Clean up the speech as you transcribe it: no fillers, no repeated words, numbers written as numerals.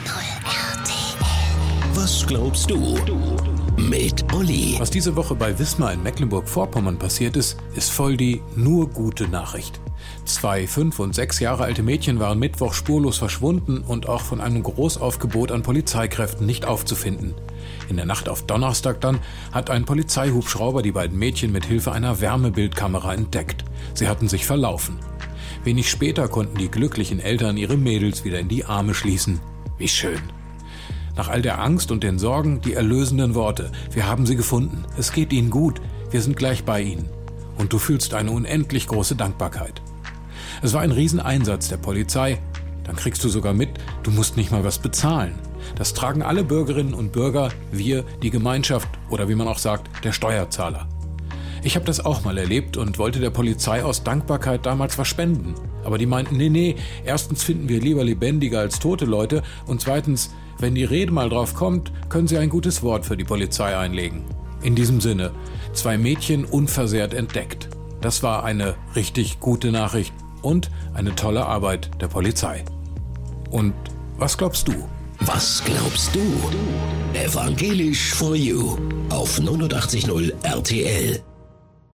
RTL. Was glaubst du? Mit Olli. Was diese Woche bei Wismar in Mecklenburg-Vorpommern passiert ist voll die nur gute Nachricht. 2 5 und 6 Jahre alte Mädchen waren Mittwoch spurlos verschwunden und auch von einem Großaufgebot an Polizeikräften nicht aufzufinden. In der Nacht auf Donnerstag dann hat ein Polizeihubschrauber die beiden Mädchen mit Hilfe einer Wärmebildkamera entdeckt. Sie hatten sich verlaufen. Wenig später konnten die glücklichen Eltern ihre Mädels wieder in die Arme schließen. Wie schön. Nach all der Angst und den Sorgen die erlösenden Worte. Wir haben sie gefunden. Es geht ihnen gut. Wir sind gleich bei ihnen. Und du fühlst eine unendlich große Dankbarkeit. Es war ein Rieseneinsatz der Polizei. Dann kriegst du sogar mit, du musst nicht mal was bezahlen. Das tragen alle Bürgerinnen und Bürger, wir, die Gemeinschaft oder wie man auch sagt, der Steuerzahler. Ich habe das auch mal erlebt und wollte der Polizei aus Dankbarkeit damals was spenden. Aber die meinten, nee, erstens finden wir lieber lebendige als tote Leute und zweitens, wenn die Rede mal drauf kommt, können sie ein gutes Wort für die Polizei einlegen. In diesem Sinne, 2 Mädchen unversehrt entdeckt. Das war eine richtig gute Nachricht und eine tolle Arbeit der Polizei. Und was glaubst du? Was glaubst du? Evangelisch for You auf 89.0 RTL.